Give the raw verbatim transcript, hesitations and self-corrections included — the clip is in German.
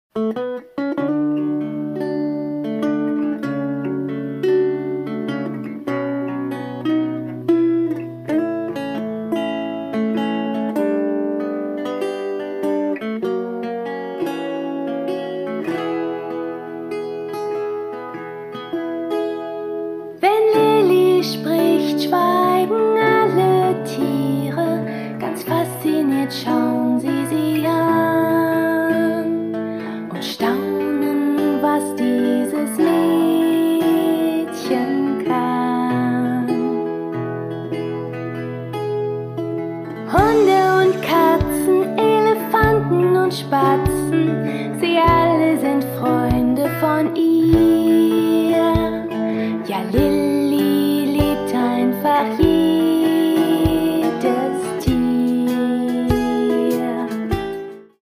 Wenn Lilli spricht, schweigen alle Tiere, ganz fasziniert schauen sie sie an und staunen, was dieses Mädchen kann. Hunde und Katzen, Elefanten und Spatzen, sie alle sind Freunde von ihr.